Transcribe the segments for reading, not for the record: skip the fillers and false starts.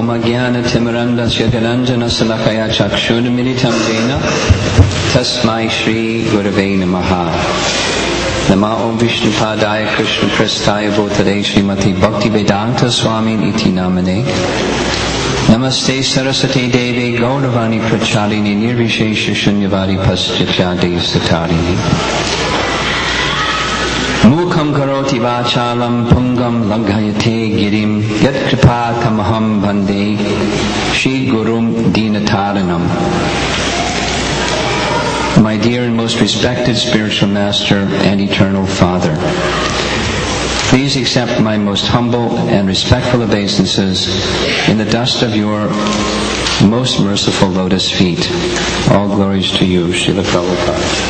Om Ajnana Timirandasya Galanjana Salakaya Chakshurmilitam Jena Tasmai Shri Gurave Namaha. Nama Om Vishnupadaya Krishna Prestaya Bhutale Srimati Bhakti Vedanta Swami Iti Namane. Namaste Saraswati Devi Gauravani Prachalini Nirvishesha Shunyavadi Paschachade Satarini. Mukham Karoti Vachalam Pungam Langhayate Girim Yat Kripa Tamaham Bande Shri Gurum Dinataranam. My dear and most respected spiritual master and eternal Father, please accept my most humble and respectful obeisances in the dust of your most merciful lotus feet. All glories to you, Srila Prabhupada.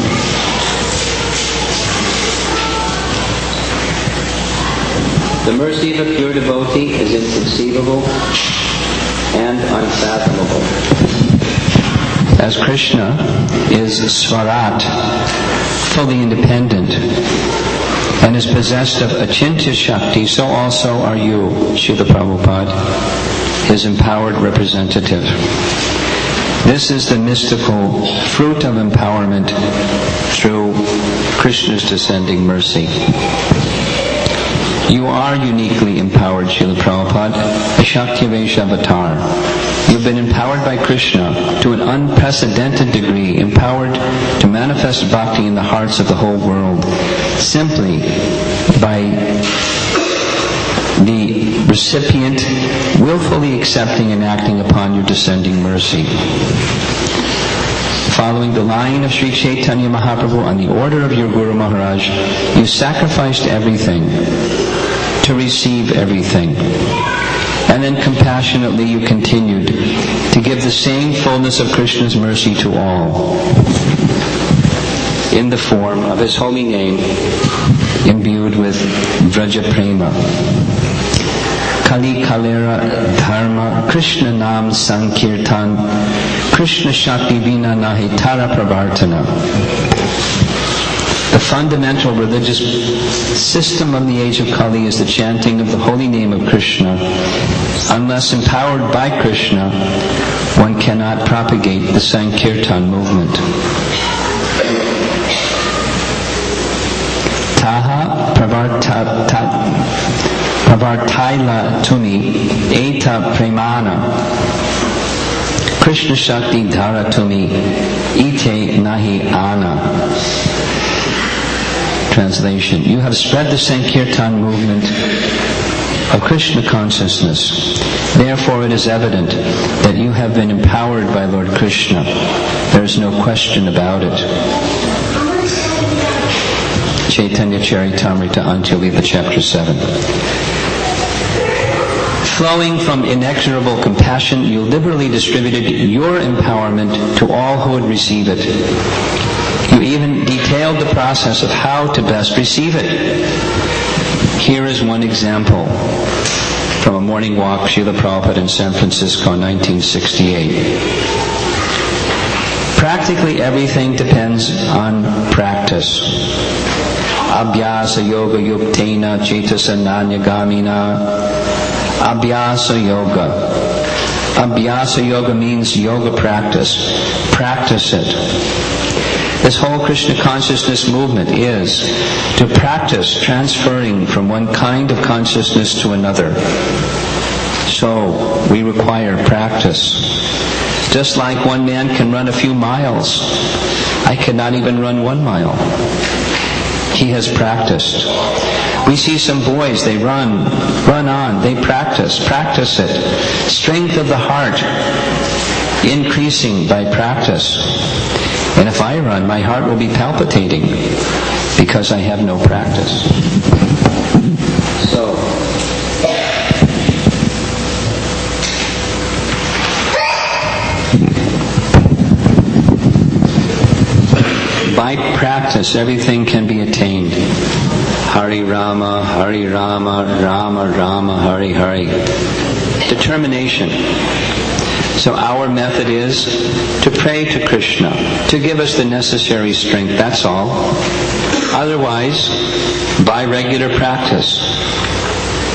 The mercy of a pure devotee is inconceivable and unfathomable. As Krishna is Swarat, fully independent, and is possessed of Achintya Shakti, so also are you, Srila Prabhupada, his empowered representative. This is the mystical fruit of empowerment through Krishna's descending mercy. You are uniquely empowered, Srila Prabhupada, a Shaktivesh avatar. You've been empowered by Krishna to an unprecedented degree, empowered to manifest bhakti in the hearts of the whole world, simply by the recipient willfully accepting and acting upon your descending mercy. Following the line of Sri Chaitanya Mahaprabhu on the order of your Guru Maharaj, you sacrificed everything to receive everything. And then compassionately you continued to give the same fullness of Krishna's mercy to all in the form of his holy name imbued with Vraja Prema. Kali Kalera Dharma Krishna Nam Sankirtan Krishna Shakti Vina Nahi Tara Pravartana. The fundamental religious system of the age of Kali is the chanting of the holy name of Krishna. Unless empowered by Krishna, one cannot propagate the Sankirtan movement. Taha pravartaila tumi eta premana Krishna Shakti dhara tumi ite nahi ana. Translation: You have spread the Sankirtan movement of Krishna consciousness. Therefore it is evident that you have been empowered by Lord Krishna. There is no question about it. Chaitanya Charitamrita Antya-lila, Chapter 7. Flowing from inexorable compassion, you liberally distributed your empowerment to all who would receive it. You even detailed the process of how to best receive it. Here is one example from a morning walk, Srila Prabhupada in San Francisco in 1968. Practically everything depends on practice. Abhyasa yoga yuktena cetasa nanyagamina. Abhyasa yoga. Abhyasa yoga means yoga practice. Practice it. This whole Krishna consciousness movement is to practice transferring from one kind of consciousness to another. So, we require practice. Just like one man can run a few miles, I cannot even run 1 mile. He has practiced. We see some boys, they run on, they practice it. Strength of the heart increasing by practice. And if I run, my heart will be palpitating because I have no practice. So, by practice, everything can be attained. Hari Rama, Rama Rama, Hari Hari. Determination. So our method is to pray to Krishna, to give us the necessary strength, that's all. Otherwise, by regular practice.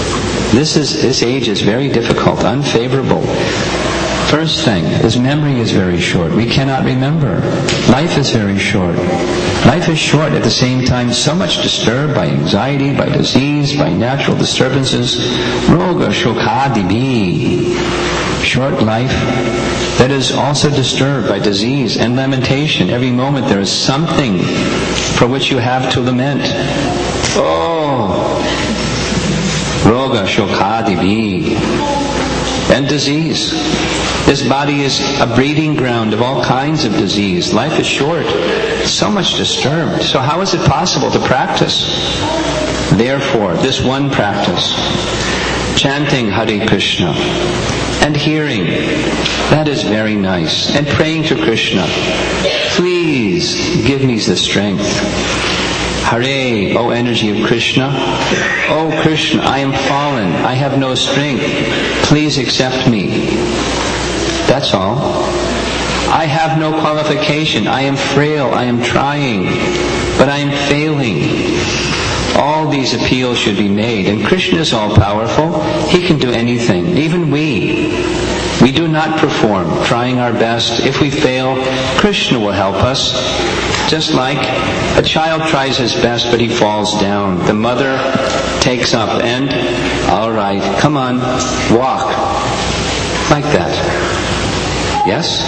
This age is very difficult, unfavorable. First thing is memory is very short. We cannot remember. Life is very short. Life is short, at the same time so much disturbed by anxiety, by disease, by natural disturbances. Roga shokadibi. Short life that is also disturbed by disease and lamentation. Every moment there is something for which you have to lament. Oh, roga shokadibi. And disease. This body is a breeding ground of all kinds of disease. Life is short, so much disturbed. So how is it possible to practice? Therefore, this one practice, chanting Hare Krishna and hearing, that is very nice. And praying to Krishna, please give me the strength. Hare, O energy of Krishna. O Krishna, I am fallen. I have no strength. Please accept me. That's all. I have no qualification. I am frail. I am trying. But I am failing. All these appeals should be made. And Krishna is all-powerful. He can do anything. Even we. We do not perform, trying our best. If we fail, Krishna will help us. Just like a child tries his best, but he falls down. The mother takes up and, all right, come on, walk. Like that. Yes?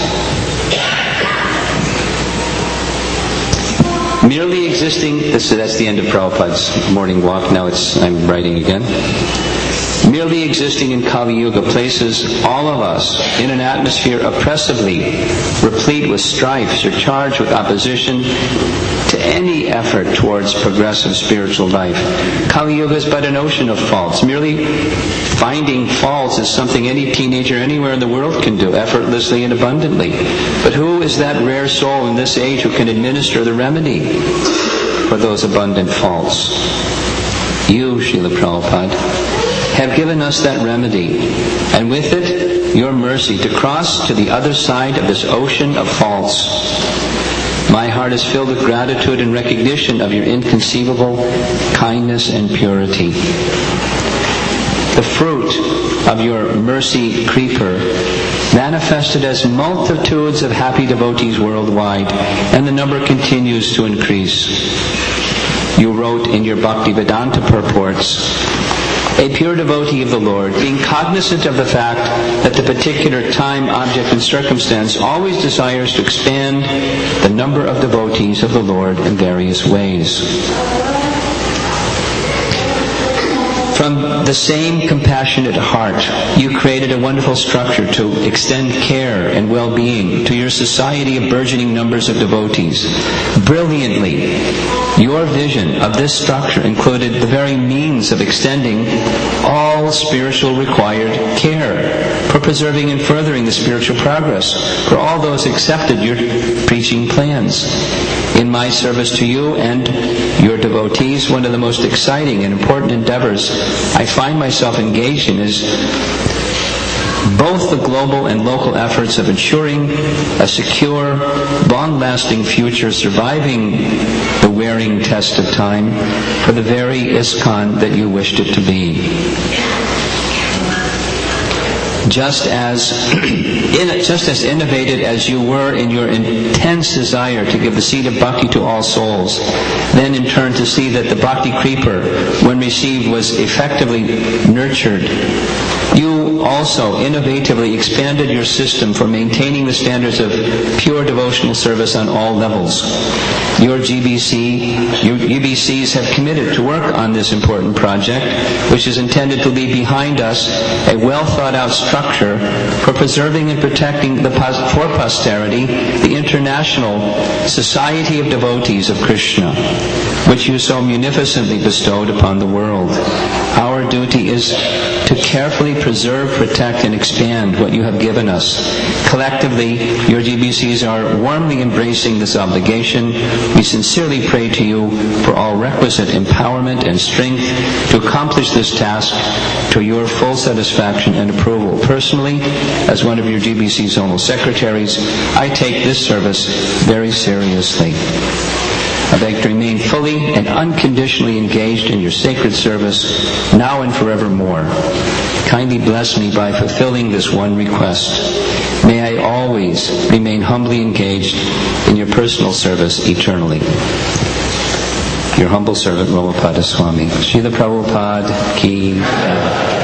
Merely existing, that's the end of Prabhupada's morning walk. Now I'm writing again. Merely existing in Kali Yuga places all of us in an atmosphere oppressively replete with strife, surcharged with opposition to any effort towards progressive spiritual life. Kali Yuga is but an ocean of faults. Merely finding faults is something any teenager anywhere in the world can do, effortlessly and abundantly. But who is that rare soul in this age who can administer the remedy for those abundant faults? You, Srila Prabhupada, have given us that remedy, and with it, your mercy to cross to the other side of this ocean of faults. My heart is filled with gratitude and recognition of your inconceivable kindness and purity. The fruit of your mercy creeper manifested as multitudes of happy devotees worldwide, and the number continues to increase. You wrote in your Bhaktivedanta purports, a pure devotee of the Lord, being cognizant of the fact that the particular time, object, and circumstance always desires to expand the number of devotees of the Lord in various ways. From the same compassionate heart, you created a wonderful structure to extend care and well-being to your society of burgeoning numbers of devotees. Brilliantly, your vision of this structure included the very means of extending all spiritual required care for preserving and furthering the spiritual progress for all those who accepted your preaching plans. In my service to you and your devotees, one of the most exciting and important endeavors I find myself engaged in is both the global and local efforts of ensuring a secure, long-lasting future surviving the wearing test of time for the very ISKCON that you wished it to be. Just as innovated as you were in your intense desire to give the seed of bhakti to all souls, then in turn to see that the bhakti creeper, when received, was effectively nurtured, you also innovatively expanded your system for maintaining the standards of pure devotional service on all levels. Your UBCs have committed to work on this important project, which is intended to leave behind us a well-thought-out structure for preserving and protecting for posterity the International Society of Devotees of Krishna, which you so munificently bestowed upon the world. Our duty is to carefully preserve, protect, and expand what you have given us. Collectively, your GBCs are warmly embracing this obligation. We sincerely pray to you for all requisite empowerment and strength to accomplish this task to your full satisfaction and approval. Personally, as one of your GBC zonal secretaries, I take this service very seriously. I beg to remain fully and unconditionally engaged in your sacred service, now and forevermore. Kindly bless me by fulfilling this one request. May I always remain humbly engaged in your personal service eternally. Your humble servant, Ramapada Swami. Srila Prabhupada Ki Jai.